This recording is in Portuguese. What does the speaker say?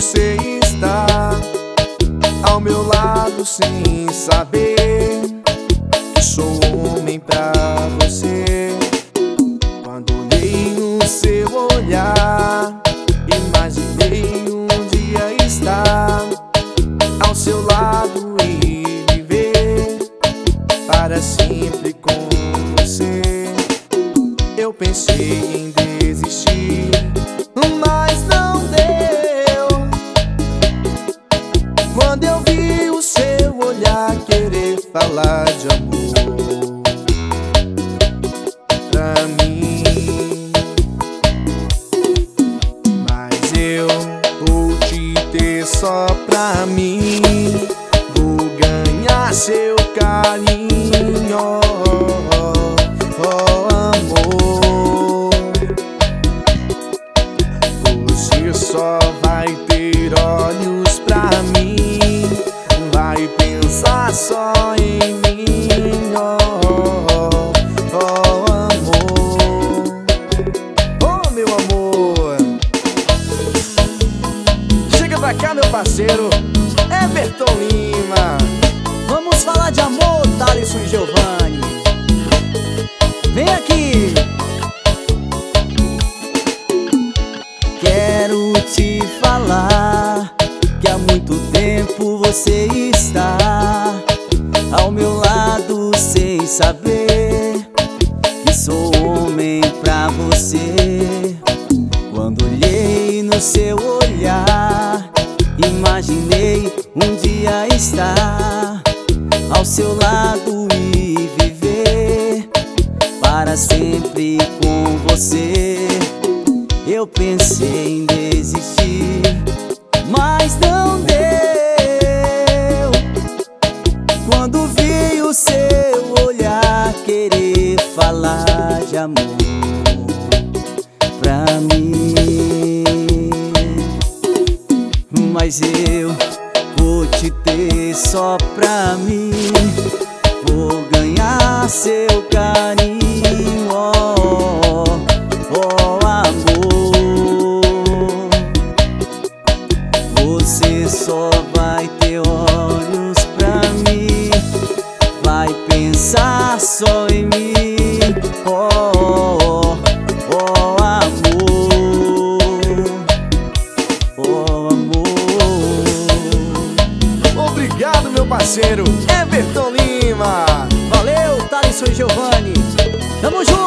você está ao meu lado sem saber que sou homem pra você. Quando olhei no seu olhar, imaginei um dia estar ao seu lado e viver para sempre com você. Eu pensei em desistir, mas não deu. Quando eu vi o seu olhar querer falar de amor pra mim. Mas eu vou te ter só pra mim, vou ganhar seu carinho, oh amor. Você só vai ter olhos pra mim, vai pensar só em mim, oh amor, oh meu amor. Chega pra cá, meu parceiro Everton Lima. Vamos falar de amor, Thalisson e Giovanni. Vem aqui. Quero te falar que há muito tempo você está ao meu lado sem saber que sou homem pra você. Quando olhei no seu olhar, imaginei um dia estar ao seu lado e viver para sempre com você. Eu pensei em desistir, mas não deu. Quando vi o seu olhar querer falar de amor pra mim. Mas eu vou te ter só pra mim, vou ganhar seu carinho, oh amor. Você só vai ter olhos pra mim, vai pensar só em mim, oh amor, oh amor. Obrigado, meu parceiro Everton Lima. Valeu, Thalisson e Giovanni. Tamo junto.